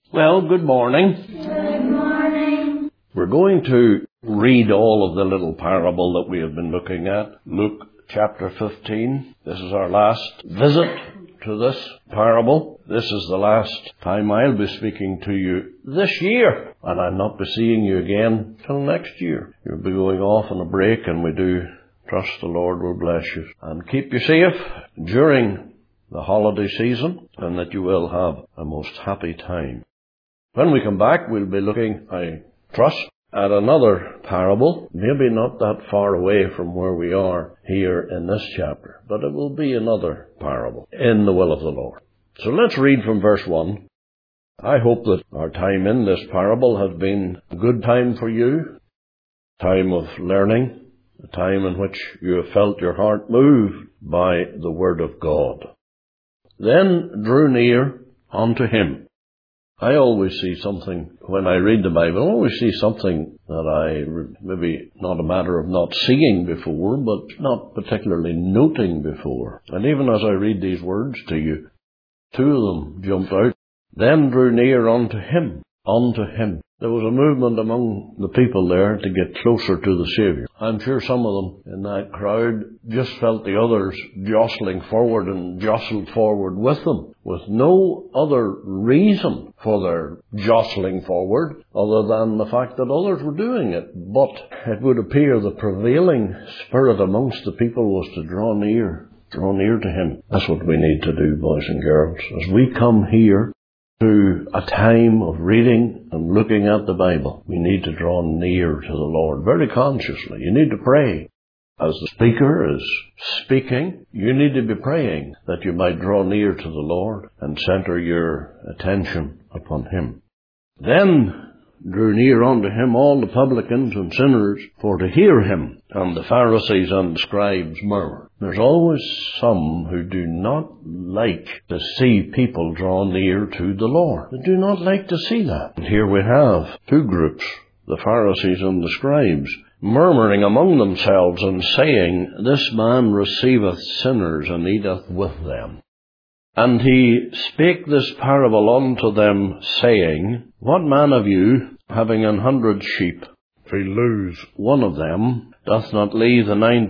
Well, good morning. Good morning. We're going to read all of the little parable that we have been looking at. Luke chapter 15. This is our last visit to this parable. This is the last time I'll be speaking to you this year. And I'll not be seeing you again till next year. You'll be going off on a break, and we do trust the Lord will bless you and keep you safe during the holiday season, and that you will have a most happy time. When we come back, we'll be looking, I trust, at another parable, maybe not that far away from where we are here in this chapter, but it will be another parable in the will of the Lord. So let's read from verse 1. I hope that our time in this parable has been a good time for you, time of learning, a time in which you have felt your heart moved by the Word of God. Then drew near unto him. I always see something, when I read the Bible, I always see something that maybe not a matter of not seeing before, but not particularly noting before. And even as I read these words to you, two of them jumped out. Then drew near unto him. Unto him. There was a movement among the people there to get closer to the Savior. I'm sure some of them in that crowd just felt the others jostling forward and jostled forward with them, with no other reason for their jostling forward other than the fact that others were doing it. But it would appear the prevailing spirit amongst the people was to draw near to him. That's what we need to do, boys and girls. As we come here to a time of reading and looking at the Bible, we need to draw near to the Lord very consciously. You need to pray. As the speaker is speaking, you need to be praying that you might draw near to the Lord and center your attention upon Him. Then drew near unto him all the publicans and sinners for to hear him, and the Pharisees and the scribes murmured. There's always some who do not like to see people draw near to the Lord. They do not like to see that. And here we have two groups, the Pharisees and the scribes, murmuring among themselves and saying, This man receiveth sinners and eateth with them. And he spake this parable unto them, saying, What man of you, having 100 sheep, if he lose one of them, doth not leave the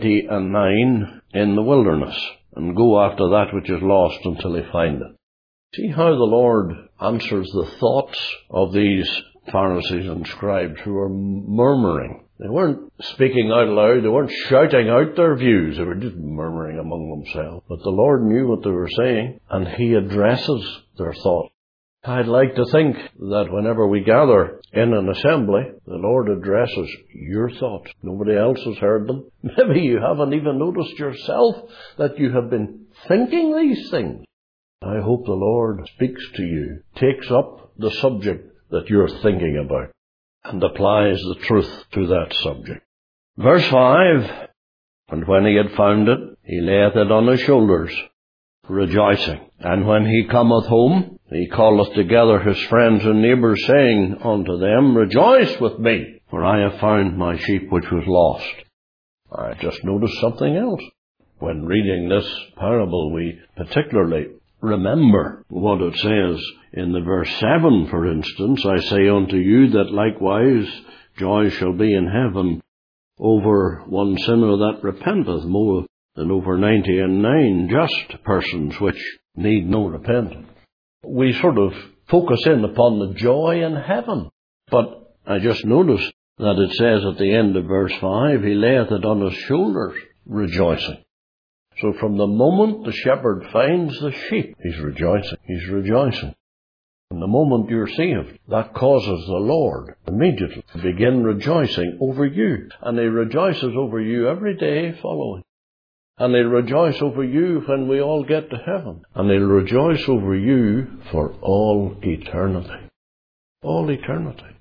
99 in the wilderness, and go after that which is lost until he find it? See how the Lord answers the thoughts of these Pharisees and scribes who are murmuring. They weren't speaking out loud. They weren't shouting out their views. They were just murmuring among themselves. But the Lord knew what they were saying, and He addresses their thoughts. I'd like to think that whenever we gather in an assembly, the Lord addresses your thoughts. Nobody else has heard them. Maybe you haven't even noticed yourself that you have been thinking these things. I hope the Lord speaks to you, takes up the subject that you're thinking about, and applies the truth to that subject. Verse 5, And when he had found it, he layeth it on his shoulders, rejoicing. And when he cometh home, he calleth together his friends and neighbours, saying unto them, Rejoice with me, for I have found my sheep which was lost. I just noticed something else. When reading this parable, we particularly remember what it says in the verse 7, for instance, I say unto you that likewise joy shall be in heaven over one sinner that repenteth more than over 99 just persons which need no repentance. We sort of focus in upon the joy in heaven, but I just noticed that it says at the end of verse 5, he layeth it on his shoulders, rejoicing. So from the moment the shepherd finds the sheep, he's rejoicing. He's rejoicing. From the moment you're saved, that causes the Lord immediately to begin rejoicing over you. And He rejoices over you every day following. And He'll rejoice over you when we all get to heaven. And He'll rejoice over you for all eternity. All eternity.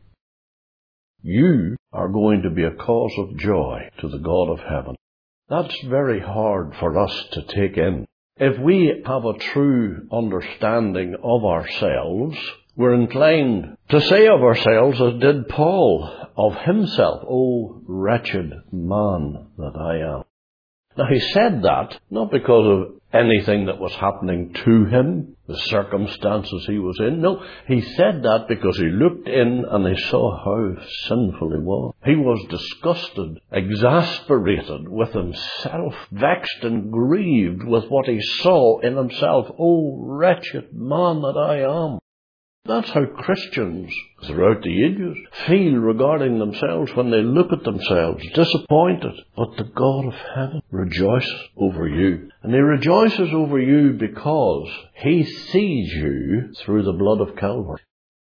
You are going to be a cause of joy to the God of heaven. That's very hard for us to take in. If we have a true understanding of ourselves, we're inclined to say of ourselves, as did Paul of himself, O wretched man that I am. Now he said that not because of anything that was happening to him, the circumstances he was in. No, he said that because he looked in and he saw how sinful he was. He was disgusted, exasperated with himself, vexed and grieved with what he saw in himself. Oh, wretched man that I am. That's how Christians throughout the ages feel regarding themselves when they look at themselves, disappointed. But the God of heaven rejoices over you. And he rejoices over you because he sees you through the blood of Calvary.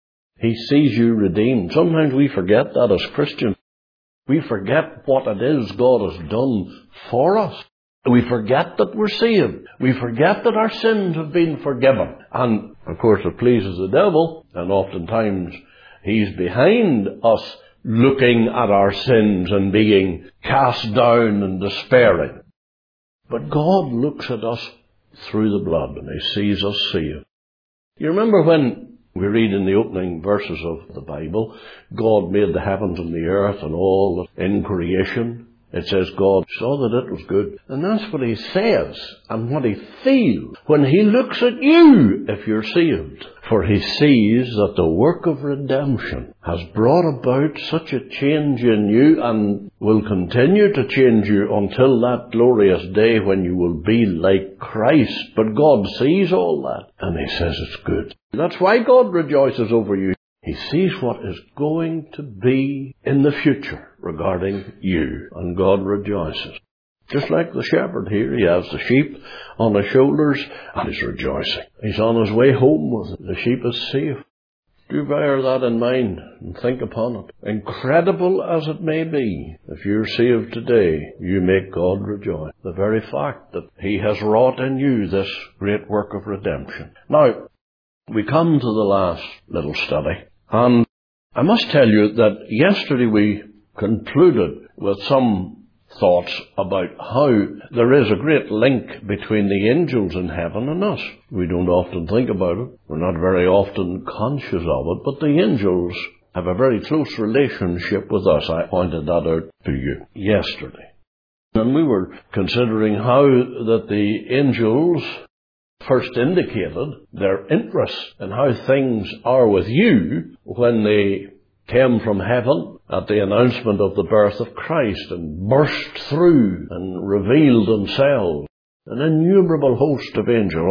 He sees you redeemed. Sometimes we forget that as Christians. We forget what it is God has done for us. We forget that we're saved. We forget that our sins have been forgiven. And, of course, it pleases the devil, and oftentimes he's behind us looking at our sins and being cast down and despairing. But God looks at us through the blood, and he sees us saved. You remember when we read in the opening verses of the Bible, God made the heavens and the earth and all in creation. It says God saw that it was good. And that's what he says and what he feels when he looks at you if you're saved. For he sees that the work of redemption has brought about such a change in you and will continue to change you until that glorious day when you will be like Christ. But God sees all that and he says it's good. That's why God rejoices over you. He sees what is going to be in the future regarding you, and God rejoices. Just like the shepherd here, he has the sheep on his shoulders, and he's rejoicing. He's on his way home with it. The sheep is safe. Do bear that in mind and think upon it. Incredible as it may be, if you're saved today, you make God rejoice. The very fact that he has wrought in you this great work of redemption. Now, we come to the last little study. And I must tell you that yesterday we concluded with some thoughts about how there is a great link between the angels in heaven and us. We don't often think about it. We're not very often conscious of it. But the angels have a very close relationship with us. I pointed that out to you yesterday. And we were considering how that the angels first indicated their interest in how things are with you when they came from heaven at the announcement of the birth of Christ and burst through and revealed themselves. An innumerable host of angels,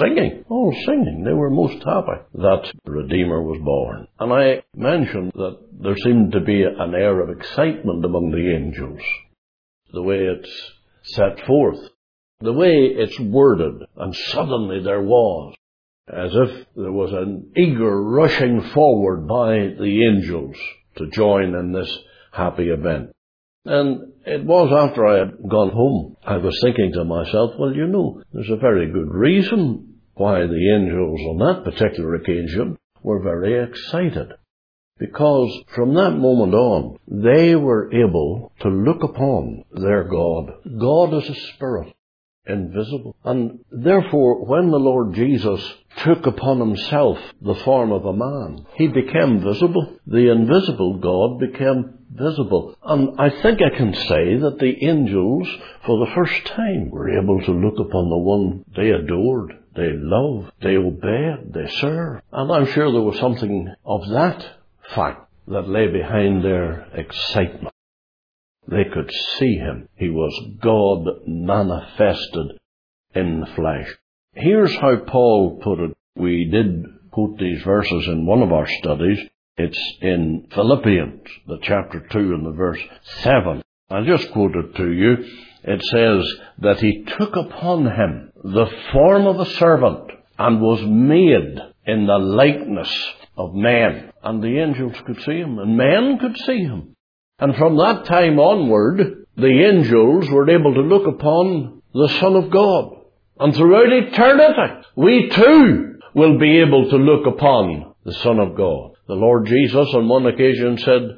all singing. They were most happy that the Redeemer was born. And I mentioned that there seemed to be an air of excitement among the angels, the way it's set forth. The way it's worded, and suddenly there was, as if there was an eager rushing forward by the angels to join in this happy event. And it was after I had gone home, I was thinking to myself, well, there's a very good reason why the angels on that particular occasion were very excited. Because from that moment on, they were able to look upon their God. God is a spirit. Invisible. And therefore, when the Lord Jesus took upon himself the form of a man, he became visible. The invisible God became visible. And I think I can say that the angels, for the first time, were able to look upon the one they adored, they loved, they obeyed, they served. And I'm sure there was something of that fact that lay behind their excitement. They could see him. He was God manifested in the flesh. Here's how Paul put it. We did quote these verses in one of our studies. It's in Philippians, the chapter 2 and the verse 7. I'll just quote it to you. It says that he took upon him the form of a servant and was made in the likeness of men. And the angels could see him, and men could see him. And from that time onward, the angels were able to look upon the Son of God. And throughout eternity, we too will be able to look upon the Son of God. The Lord Jesus on one occasion said,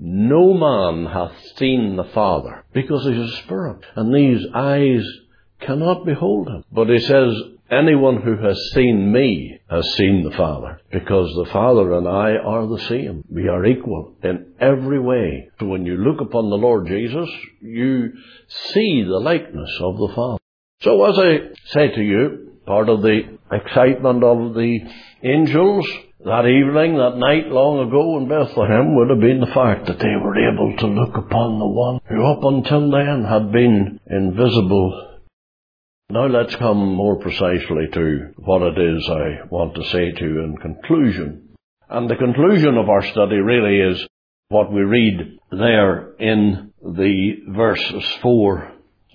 no man hath seen the Father, because he is a spirit, and these eyes cannot behold him. But he says, anyone who has seen me has seen the Father, because the Father and I are the same. We are equal in every way. So when you look upon the Lord Jesus, you see the likeness of the Father. So as I say to you, part of the excitement of the angels that evening, that night long ago in Bethlehem would have been the fact that they were able to look upon the one who up until then had been invisible. Now let's come more precisely to what it is I want to say to you in conclusion. And the conclusion of our study really is what we read there in the verses 4,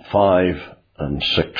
5, and 6.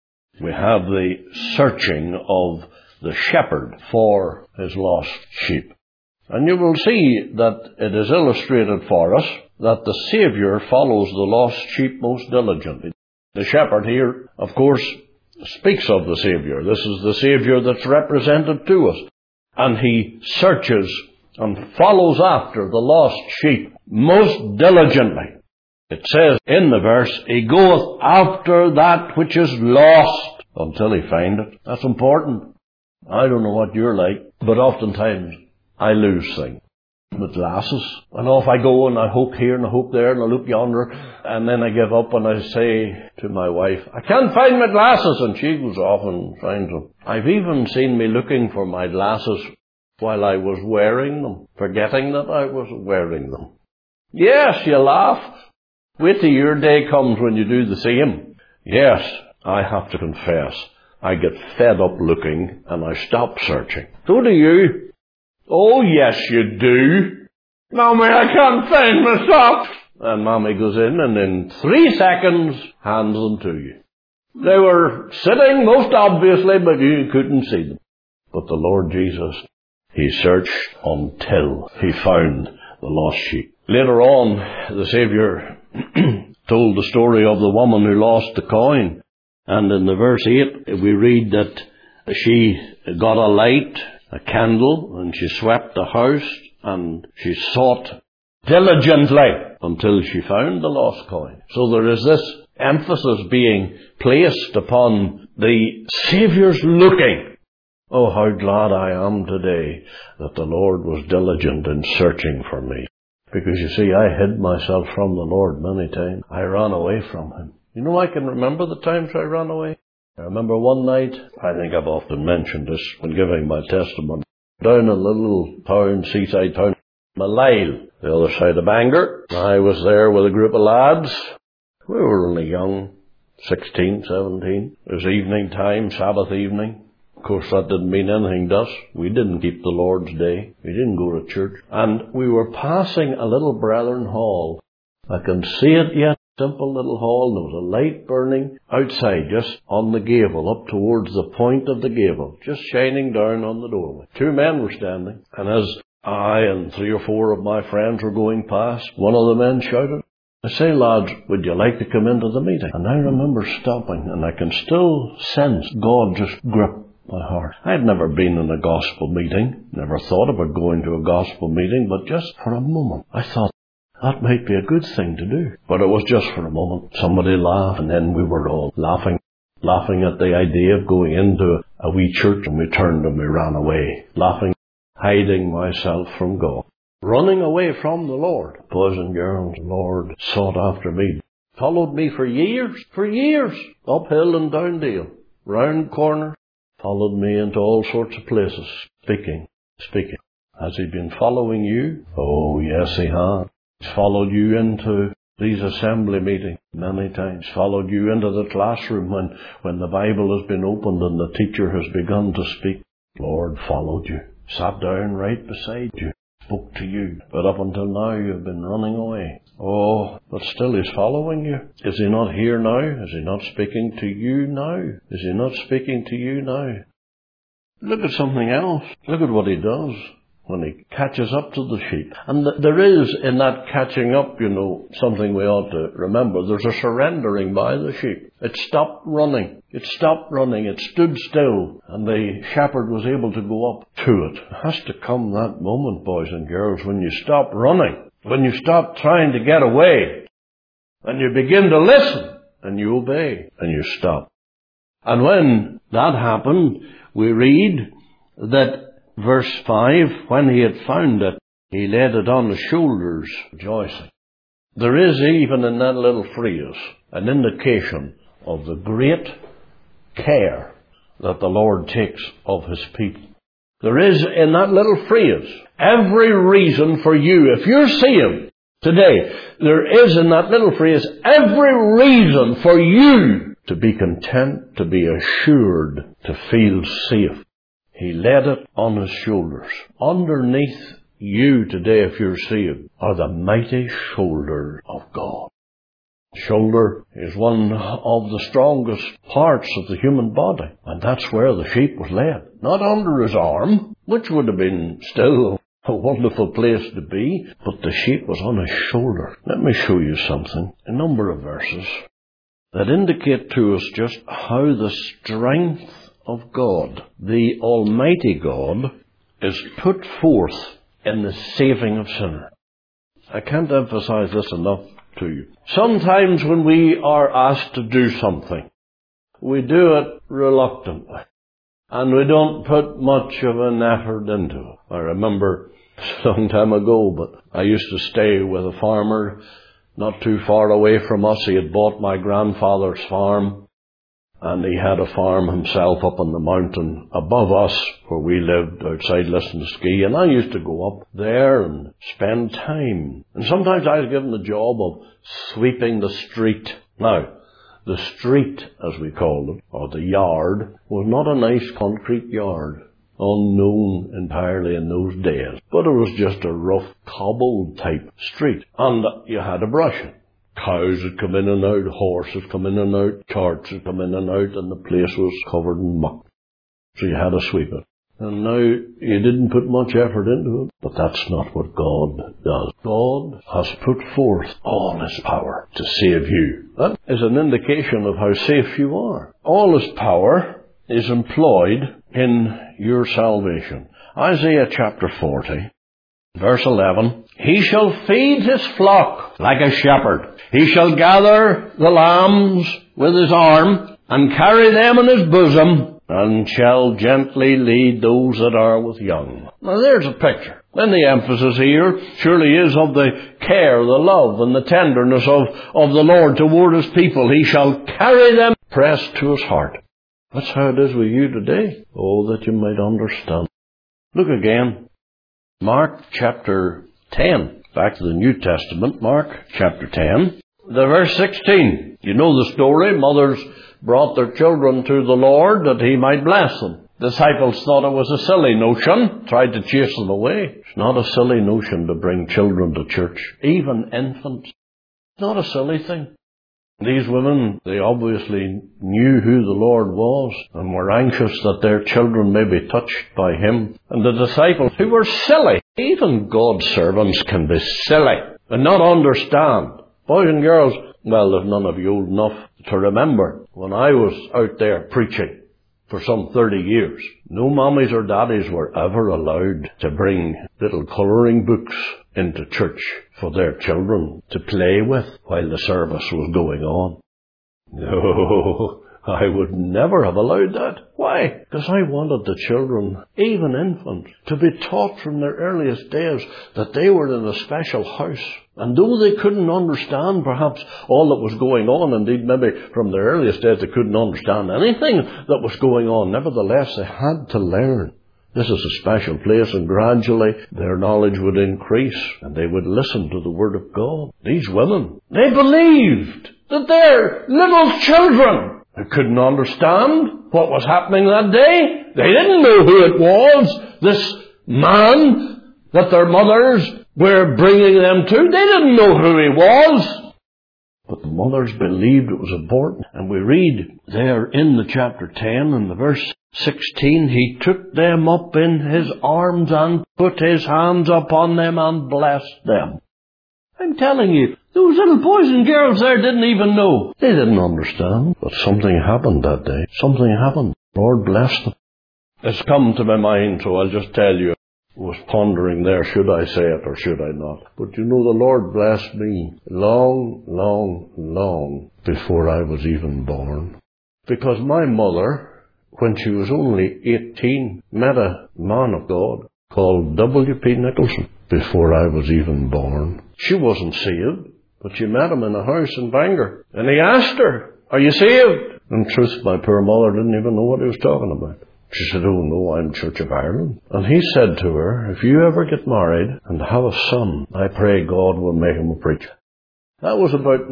We have the searching of the shepherd for his lost sheep. And you will see that it is illustrated for us that the Saviour follows the lost sheep most diligently. The shepherd here, of course, speaks of the Saviour. This is the Saviour that's represented to us. And he searches and follows after the lost sheep most diligently. It says in the verse, he goeth after that which is lost until he find it. That's important. I don't know what you're like, but oftentimes I lose things. With glasses, and off I go, and I hope here and I hope there and I look yonder, and then I give up and I say to my wife, I can't find my glasses, and she goes off and finds them. I've even seen me looking for my glasses while I was wearing them, forgetting that I was wearing them. Yes, you laugh. Wait till your day comes when you do the same. Yes, I have to confess, I get fed up looking and I stop searching. So do you. Oh, yes, you do. Mommy, I can't find my socks. And Mommy goes in and in 3 seconds hands them to you. They were sitting most obviously, but you couldn't see them. But the Lord Jesus, he searched until he found the lost sheep. Later on, the Saviour told the story of the woman who lost the coin. And in the verse 8, we read that she got a light, a candle, and she swept the house, and she sought diligently until she found the lost coin. So there is this emphasis being placed upon the Saviour's looking. Oh, how glad I am today that the Lord was diligent in searching for me. Because you see, I hid myself from the Lord many times. I ran away from Him. You know, I can remember the times I ran away. I remember one night, I think I've often mentioned this when giving my testimony, down in a little town, seaside town, Malyle, the other side of Bangor. I was there with a group of lads. We were only young, 16, 17. It was evening time, Sabbath evening. Of course, that didn't mean anything to us. We didn't keep the Lord's Day. We didn't go to church. And we were passing a little Brethren Hall. I can see it yet. Simple little hall. There was a light burning outside, just on the gable, up towards the point of the gable, just shining down on the doorway. 2 men were standing, and as I and 3 or 4 of my friends were going past, one of the men shouted, I say, lads, would you like to come into the meeting? And I remember stopping, and I can still sense God just grip my heart. I had never been in a gospel meeting, never thought about going to a gospel meeting, but just for a moment, I thought, that might be a good thing to do. But it was just for a moment. Somebody laughed, and then we were all laughing at the idea of going into a wee church, and we turned and we ran away, laughing, hiding myself from God, running away from the Lord. Boys and girls, the Lord sought after me, followed me for years, uphill and down dale, round corner, followed me into all sorts of places, speaking. Has He been following you? Oh, yes, He has. He's followed you into these assembly meetings many times, followed you into the classroom when the Bible has been opened and the teacher has begun to speak. Lord followed you, sat down right beside you, spoke to you. But up until now you've been running away. Oh, but still He's following you. Is He not here now? Is He not speaking to you now? Is He not speaking to you now? Look at something else. Look at what He does when He catches up to the sheep. And there is, in that catching up, something we ought to remember. There's a surrendering by the sheep. It stopped running. It stood still. And the shepherd was able to go up to it. It has to come that moment, boys and girls, when you stop running. When you stop trying to get away. And you begin to listen. And you obey. And you stop. And when that happened, we read that Verse 5, when he had found it, he laid it on his shoulders, rejoicing. There is even in that little phrase an indication of the great care that the Lord takes of His people. There is in that little phrase every reason for you. If you're saved today, there is in that little phrase every reason for you to be content, to be assured, to feel safe. He laid it on His shoulders. Underneath you today, if you're saved, are the mighty shoulders of God. Shoulder is one of the strongest parts of the human body, and that's where the sheep was laid. Not under his arm, which would have been still a wonderful place to be, but the sheep was on his shoulder. Let me show you something, a number of verses that indicate to us just how the strength of God, the Almighty God, is put forth in the saving of sinners. I can't emphasize this enough to you. Sometimes when we are asked to do something, we do it reluctantly, and we don't put much of an effort into it. I remember a long time ago, but I used to stay with a farmer not too far away from us. He had bought my grandfather's farm, and he had a farm himself up on the mountain above us where we lived outside Listonskee. And I used to go up there and spend time. And sometimes I was given the job of sweeping the street. Now, the street, as we called it, or the yard, was not a nice concrete yard, unknown entirely in those days. But it was just a rough cobbled type street. And you had to brush it. Cows would come in and out, horses would come in and out, carts would come in and out, and the place was covered in muck. So you had to sweep it. And now, you didn't put much effort into it, but that's not what God does. God has put forth all His power to save you. That is an indication of how safe you are. All His power is employed in your salvation. Isaiah chapter 40. Verse 11, He shall feed His flock like a shepherd. He shall gather the lambs with His arm, and carry them in His bosom, and shall gently lead those that are with young. Now there's a picture. Then the emphasis here surely is of the care, the love, and the tenderness of the Lord toward His people. He shall carry them pressed to His heart. That's how it is with you today. Oh, that you might understand. Look again. Mark chapter 10. Back to the New Testament, Mark chapter 10. The verse 16. You know the story. Mothers brought their children to the Lord that He might bless them. Disciples thought it was a silly notion, tried to chase them away. It's not a silly notion to bring children to church, even infants. It's not a silly thing. These women, they obviously knew who the Lord was and were anxious that their children may be touched by Him. And the disciples, who were silly, even God's servants can be silly and not understand. Boys and girls, well, there's none of you old enough to remember when I was out there preaching for some 30 years. No mommies or daddies were ever allowed to bring little colouring books into church for their children to play with while the service was going on. No, I would never have allowed that. Why? Because I wanted the children, even infants, to be taught from their earliest days that they were in a special house. And though they couldn't understand perhaps all that was going on, indeed maybe from their earliest days they couldn't understand anything that was going on, nevertheless they had to learn. This is a special place, and gradually their knowledge would increase and they would listen to the Word of God. These women, they believed that their little children who couldn't understand what was happening that day, they didn't know who it was, this man that their mothers were bringing them to. They didn't know who he was. But the mothers believed it was important. And we read there in the chapter 10 and the verse 16, He took them up in His arms and put His hands upon them and blessed them. I'm telling you, those little boys and girls there didn't even know. They didn't understand. But something happened that day. Something happened. Lord bless them. It's come to my mind, so I'll just tell you. I was pondering there, should I say it or should I not? But you know, the Lord blessed me long before I was even born. Because my mother, when she was only 18, met a man of God called W.P. Nicholson before I was even born. She wasn't saved, but she met him in a house in Bangor. And he asked her, "Are you saved?" In truth, my poor mother didn't even know what he was talking about. She said, "Oh no, I'm Church of Ireland." And he said to her, "If you ever get married and have a son, I pray God will make him a preacher." That was about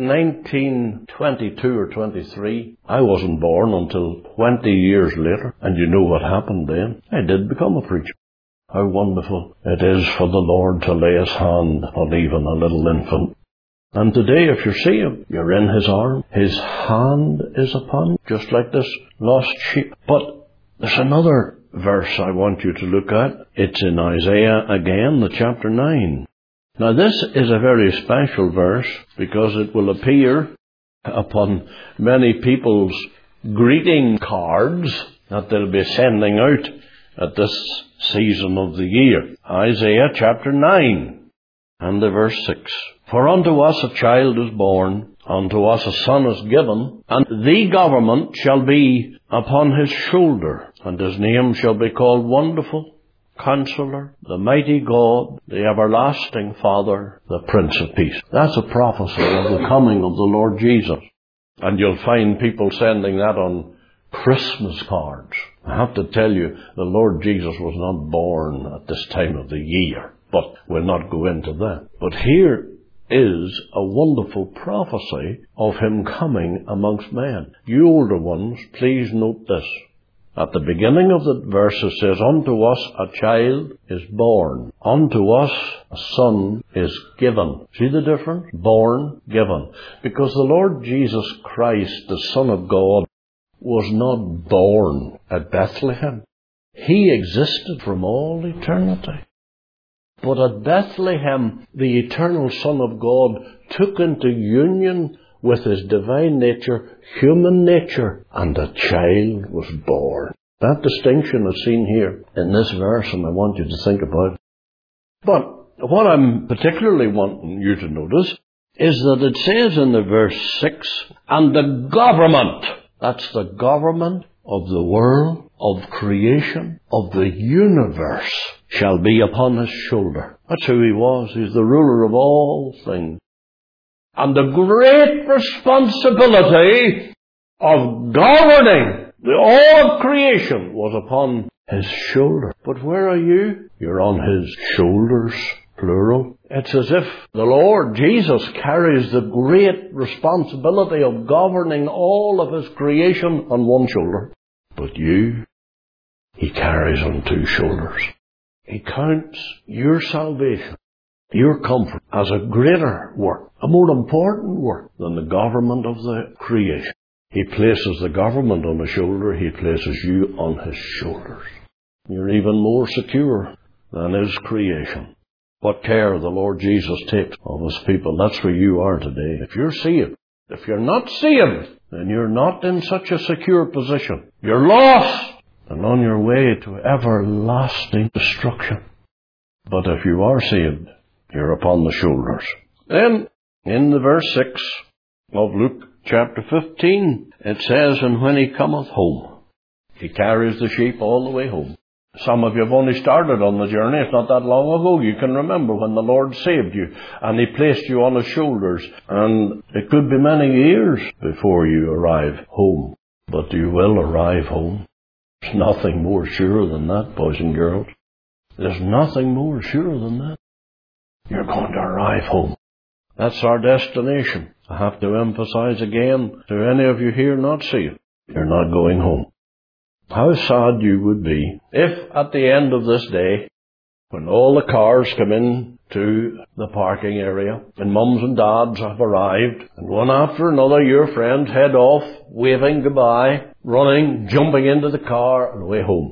1922 or 23. I wasn't born until 20 years later. And you know what happened then? I did become a preacher. How wonderful it is for the Lord to lay his hand on even a little infant. And today, if you see him, you're in his arm. His hand is upon you, just like this lost sheep. But there's another verse I want you to look at. It's in Isaiah again, the chapter 9. Now this is a very special verse because it will appear upon many people's greeting cards that they'll be sending out at this season of the year. Isaiah chapter 9 and the verse 6. "For unto us a child is born, unto us a son is given, and the government shall be upon his shoulder, and his name shall be called Wonderful, Counselor, the Mighty God, the Everlasting Father, the Prince of Peace." That's a prophecy of the coming of the Lord Jesus. And you'll find people sending that on Christmas cards. I have to tell you, the Lord Jesus was not born at this time of the year, but we'll not go into that. But here is a wonderful prophecy of him coming amongst men. You older ones, please note this. At the beginning of the verse it says, "Unto us a child is born. Unto us a son is given." See the difference? Born, given. Because the Lord Jesus Christ, the Son of God, was not born at Bethlehem. He existed from all eternity. But at Bethlehem, the eternal Son of God took into union with his divine nature, human nature, and a child was born. That distinction is seen here in this verse, and I want you to think about it. But what I'm particularly wanting you to notice is that it says in the verse 6, "And the government," that's the government of the world, of creation, of the universe, "shall be upon his shoulder." That's who he was. He's the ruler of all things. And the great responsibility of governing all of creation was upon his shoulder. But where are you? You're on his shoulders, plural. It's as if the Lord Jesus carries the great responsibility of governing all of his creation on one shoulder. But you, he carries on two shoulders. He counts your salvation, your comfort, as a greater work, a more important work than the government of the creation. He places the government on his shoulder, he places you on his shoulders. You're even more secure than his creation. What care the Lord Jesus takes of his people. That's where you are today. If you're saved. If you're not saved, then you're not in such a secure position. You're lost and on your way to everlasting destruction. But if you are saved, you're upon the shoulders. Then, in the verse 6 of Luke chapter 15, it says, "And when he cometh home," he carries the sheep all the way home. Some of you have only started on the journey. It's not that long ago. You can remember when the Lord saved you and he placed you on his shoulders. And it could be many years before you arrive home. But you will arrive home. There's nothing more sure than that, boys and girls. There's nothing more sure than that. You're going to arrive home. That's our destination. I have to emphasize again to any of you here not saved, you're not going home. How sad you would be if at the end of this day, when all the cars come in to the parking area and mums and dads have arrived, and one after another your friends head off, waving goodbye, running, jumping into the car and away home.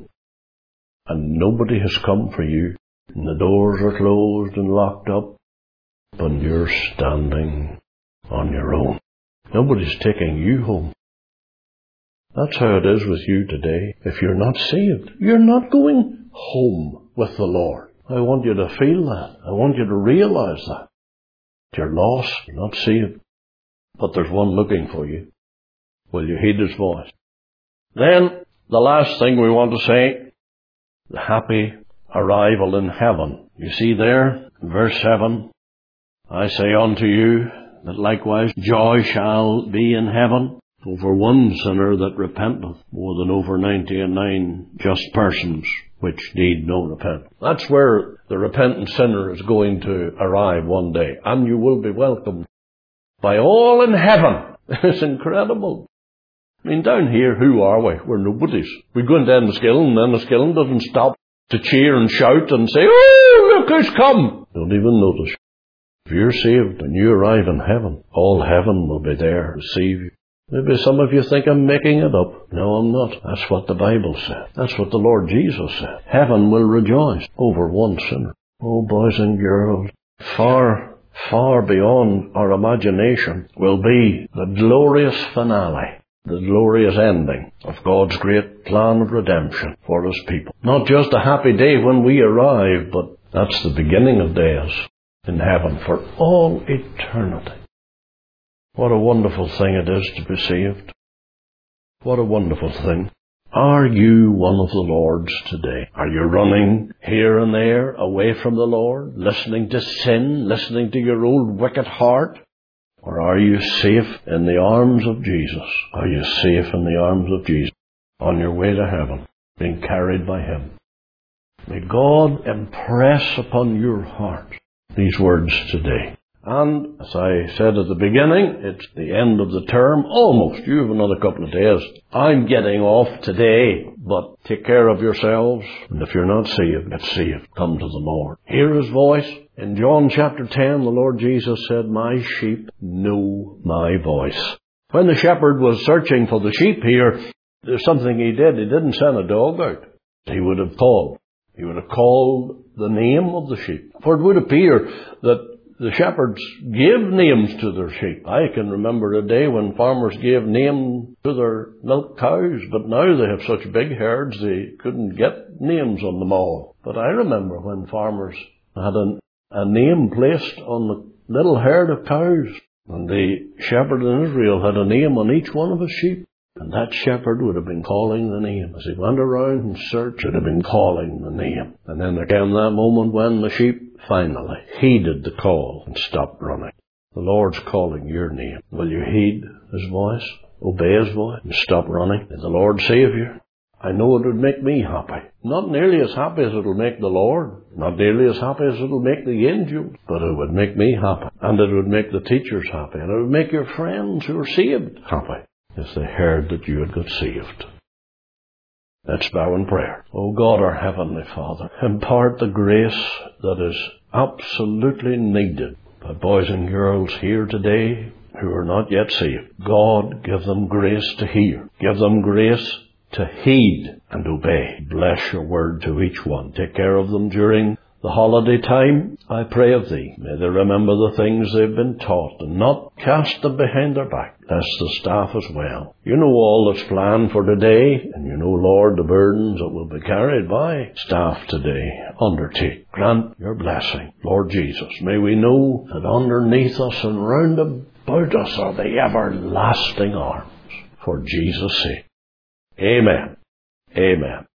And nobody has come for you, and the doors are closed and locked up, and you're standing on your own. Nobody's taking you home. That's how it is with you today. If you're not saved, you're not going home with the Lord. I want you to feel that. I want you to realize that. You're lost, you're not saved. But there's one looking for you. Will you heed his voice? Then, the last thing we want to say, the happy arrival in heaven. You see there, in verse 7, "I say unto you, that likewise joy shall be in heaven, over one sinner that repenteth, more than over 99 just persons which need no repentance. That's where the repentant sinner is going to arrive one day, and you will be welcomed by all in heaven. It's incredible. I mean, down here, who are we? We're nobodies. We go into Enniskillen, and Enniskillen doesn't stop to cheer and shout and say, "Oh, look who's come!" Don't even notice. If you're saved and you arrive in heaven, all heaven will be there to receive you. Maybe some of you think I'm making it up. No, I'm not. That's what the Bible said. That's what the Lord Jesus said. Heaven will rejoice over one sinner. Oh, boys and girls, far beyond our imagination will be the glorious finale, the glorious ending of God's great plan of redemption for His people. Not just a happy day when we arrive, but that's the beginning of days in heaven for all eternity. What a wonderful thing it is to be saved. What a wonderful thing. Are you one of the Lord's today? Are you running here and there away from the Lord, listening to sin, listening to your old wicked heart? Or are you safe in the arms of Jesus? Are you safe in the arms of Jesus, on your way to heaven, being carried by Him? May God impress upon your heart these words today. And, as I said at the beginning, it's the end of the term, almost. You have another couple of days. I'm getting off today, but take care of yourselves. And if you're not saved, get saved. Come to the Lord. Hear His voice. In John chapter 10, the Lord Jesus said, "My sheep know my voice." When the shepherd was searching for the sheep here, there's something he did. He didn't send a dog out. He would have called. He would have called the name of the sheep. For it would appear that the shepherds gave names to their sheep. I can remember a day when farmers gave names to their milk cows, but now they have such big herds they couldn't get names on them all. But I remember when farmers had a name placed on the little herd of cows, and the shepherd in Israel had a name on each one of his sheep. And that shepherd would have been calling the name. As he went around and searched, would have been calling the name. And then there came that moment when the sheep finally heeded the call and stopped running. The Lord's calling your name. Will you heed His voice, obey His voice, and stop running? May the Lord save you. I know it would make me happy. Not nearly as happy as it will make the Lord. Not nearly as happy as it will make the angels. But it would make me happy. And it would make the teachers happy. And it would make your friends who are saved happy, if they heard that you had got saved. Let's bow in prayer. O God, our Heavenly Father, impart the grace that is absolutely needed by boys and girls here today who are not yet saved. God, give them grace to hear. Give them grace to heed and obey. Bless your word to each one. Take care of them during the holiday time. I pray of Thee. May they remember the things they've been taught and not cast them behind their back. Bless the staff as well. You know all that's planned for today, and you know, Lord, the burdens that will be carried by staff today. Undertake. Grant your blessing. Lord Jesus, may we know that underneath us and round about us are the everlasting arms. For Jesus' sake. Amen. Amen.